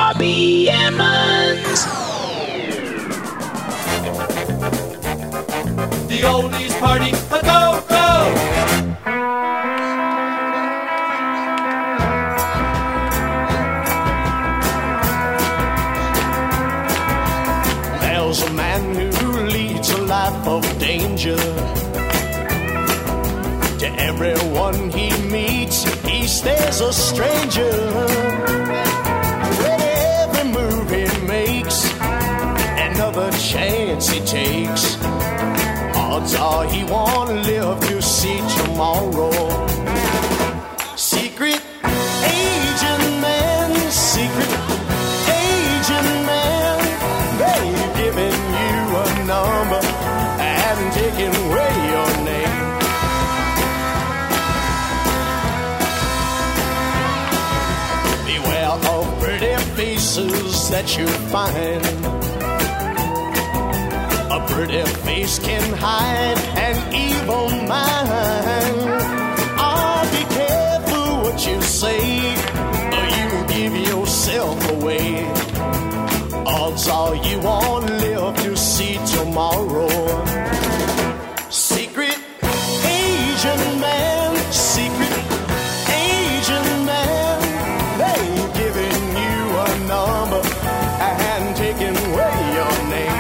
Bobby Emmons. The oldies party, a go-go! There's a man who leads a life of danger. To everyone he meets, he stays a stranger. With every move he makes, another chance he takes, odds are he won't live to see tomorrow. Secret agent man, secret agent man, they've given you a number and taken away your name. Beware of pretty faces that you find. A pretty face can hide an evil mind. Oh, be careful what you say, or you give yourself away. Odds are you won't live to see tomorrow. Secret agent man, secret agent man, they've given you a number and taken away your name.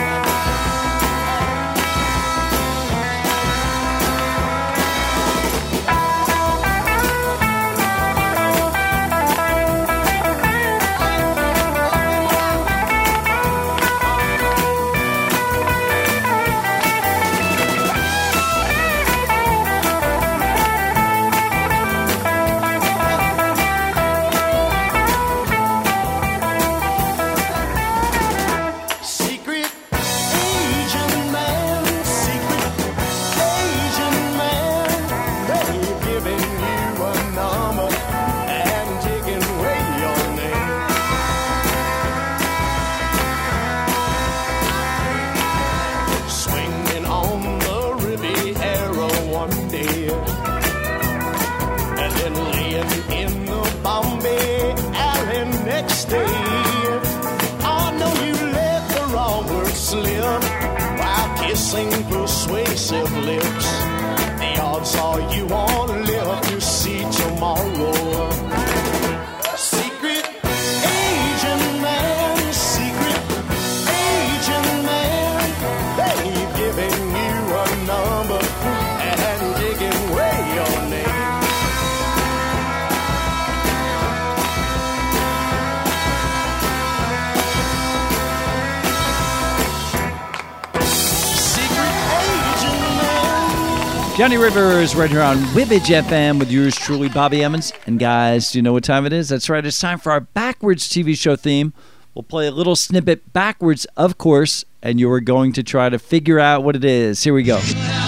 Persuasive lips, the odds are you won't live to see tomorrow. Secret agent man, secret agent man, they've given you a number and taken away your name. Johnny Rivers right here on Wibbage FM with yours truly, Bobby Emmons. And guys, do you know what time it is? That's right, it's time for our backwards TV show theme. We'll play a little snippet backwards, of course, and you are going to try to figure out what it is. Here we go.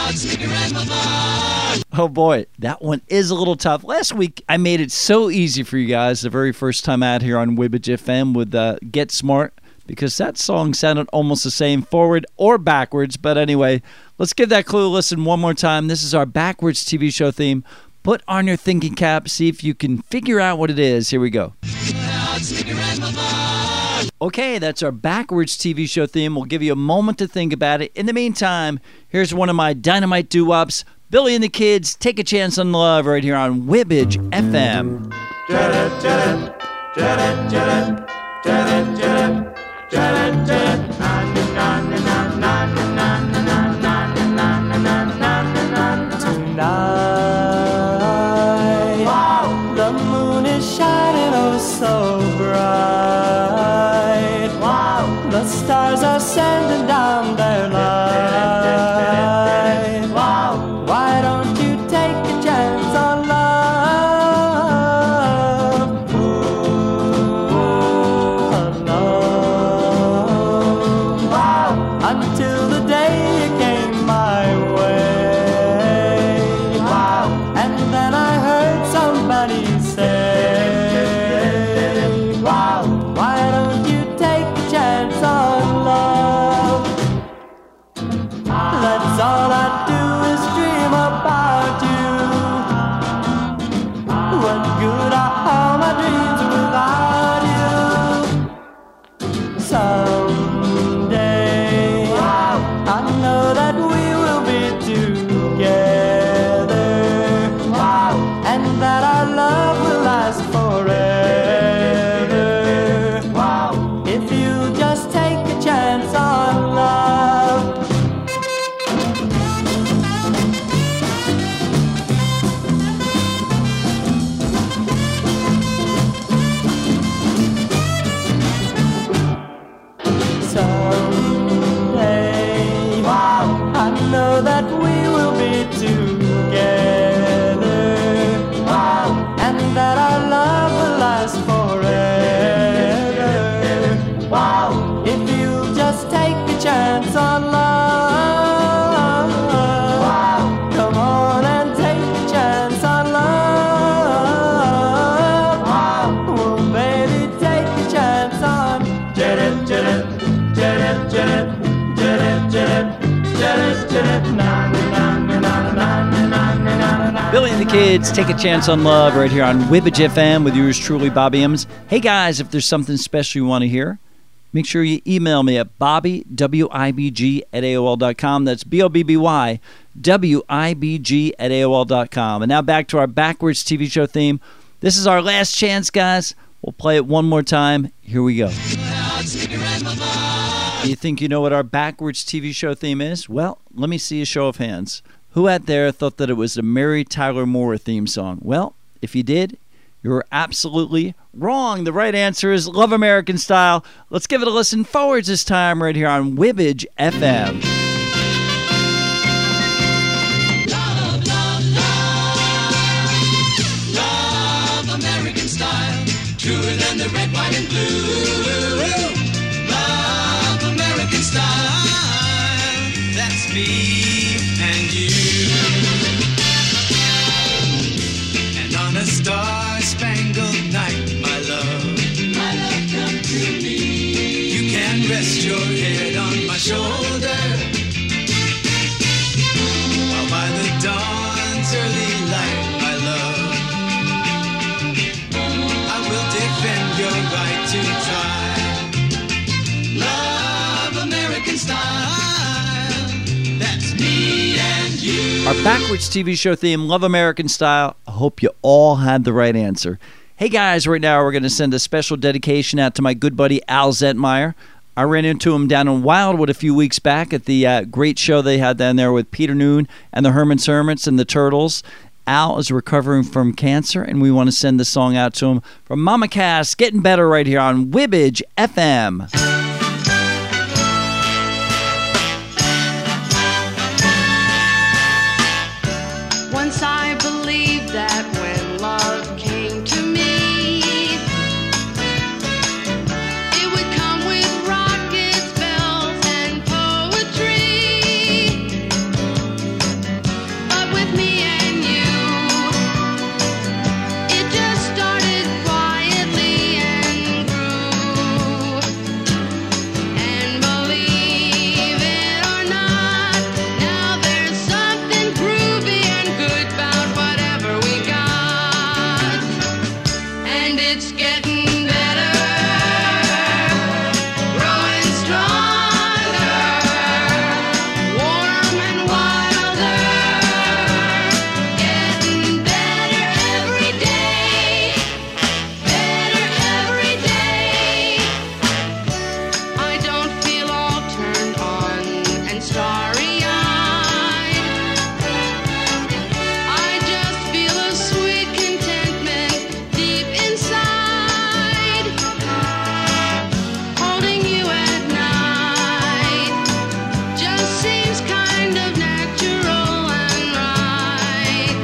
Oh boy, that one is a little tough. Last week, I made it so easy for you guys the very first time out here on Wibbage FM with Get Smart, because that song sounded almost the same forward or backwards. But anyway, let's give that clue a listen one more time. This is our backwards TV show theme. Put on your thinking cap, see if you can figure out what it is. Here we go. Okay, that's our backwards TV show theme. We'll give you a moment to think about it. In the meantime, here's one of my dynamite doo-wops. Billy and the Kids, Take a Chance on Love, right here on Wibbage FM. Tonight, wow, the moon is shining oh so bright. Wow, the stars are sending down their light. Wow, why don't you take a chance on love? Ooh, on love. Wow, until the day you came my way. Wow, and then I heard somebody say, wow, dance on. Jet-it, jet-it, jet-it, jet-it, jet-it, jet-it, jet-it, jet-it, na na na na na na na na na. Billy and the Kids, Take a Chance on Love, right here on Wibbage FM with yours truly, Bobby Emmons. Hey guys, if there's something special you want to hear, make sure you email me at bobbywibg@aol.com. That's BOBBY-WIBG@AOL.com. And now back to our backwards TV show theme. This is our last chance, guys. We'll play it one more time. Here we go. Do you think you know what our backwards TV show theme is? Well, let me see a show of hands. Who out there thought that it was the Mary Tyler Moore theme song? Well, if you did, you were absolutely wrong. The right answer is Love American Style. Let's give it a listen forwards this time right here on Wibbage FM. Love, love, love. Love American style. Truer than the red, white, and blue. Love American style. That's me and you. And on a star-spangled night, my love, come to me. You can rest your head on my shoulder, while by the dawn's early light, my love, I will defend your right to try. Love American style. That's me and you. Our backwards TV show theme, Love American Style. I hope you all had the right answer. Hey guys, right now we're going to send a special dedication out to my good buddy Al Zentmeyer. I ran into him down in Wildwood a few weeks back at the great show they had down there with Peter Noon and the Herman's Hermits and the Turtles. Al is recovering from cancer, and we want to send the song out to him from Mama Cass, Getting Better, right here on Wibbage FM. Once I believed that when love came to me, it would come with rockets, bells, and poetry. But with me and you, it just started quietly and grew. And believe it or not, now there's something groovy and good about whatever we got. And it's getting better, growing stronger, warm and wilder, getting better every day, better every day. I don't feel all turned on and starry-eyed. I just feel a sweet contentment deep inside. Holding you at night just seems kind of natural and right.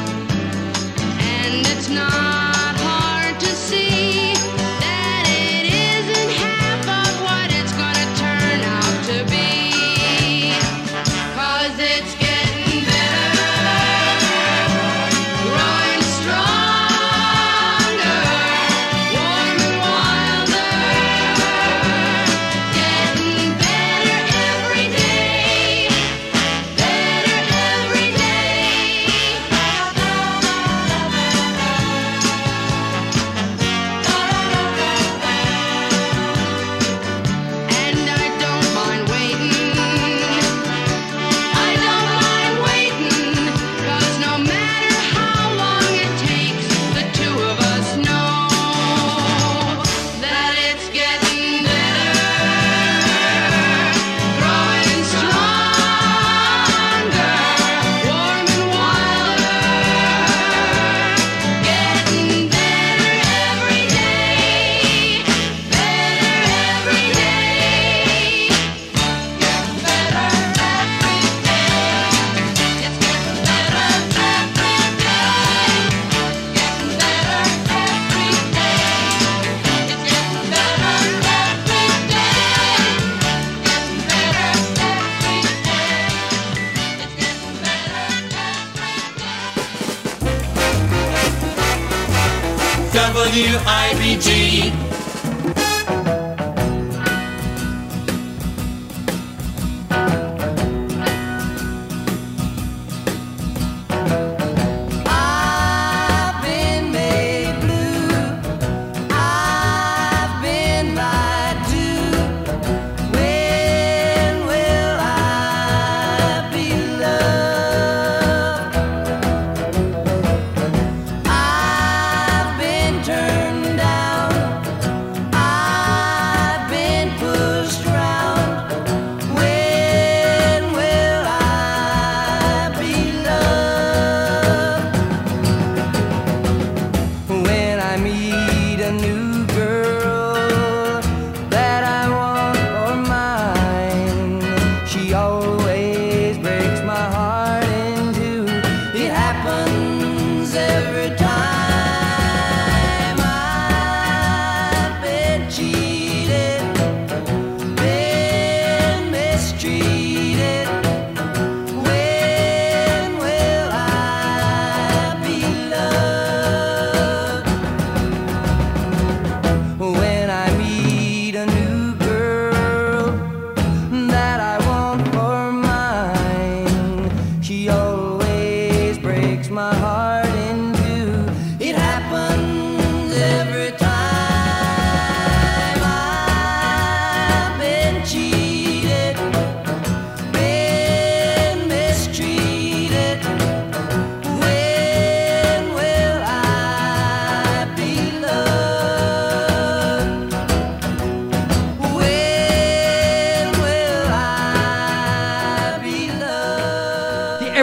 And it's not hard to see that it isn't half of what it's gonna turn out to be. 'Cause it's getting better, growing stronger, warm and wilder, getting better every day, better every day. And I don't mind waiting. I don't mind waiting, 'cause no matter how long it takes, the two of us know that it's getting better, growing stronger, warm and wilder, getting better every day, better every day, getting better every day. It's getting better every day, getting better every day. It's getting better every day, getting better every day. It's getting better every day. WIBG.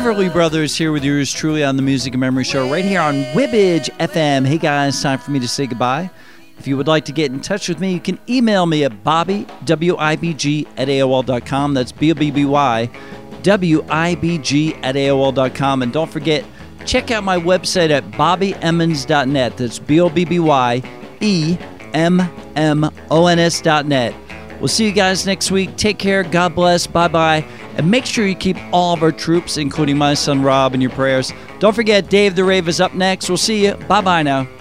Everly Brothers here with yours truly on the Music and Memory Show right here on Wibbage FM. Hey guys, time for me to say goodbye. If you would like to get in touch with me, you can email me at Bobby, W-I-B-G, at AOL.com. That's B-O-B-B-Y, W-I-B-G at AOL.com. And don't forget, check out my website at BobbyEmmons.net. That's B-O-B-B-Y-E-M-M-O-N-S.net. We'll see you guys next week. Take care. God bless. Bye-bye. And make sure you keep all of our troops, including my son Rob, in your prayers. Don't forget, Dave the Rave is up next. We'll see you. Bye-bye now.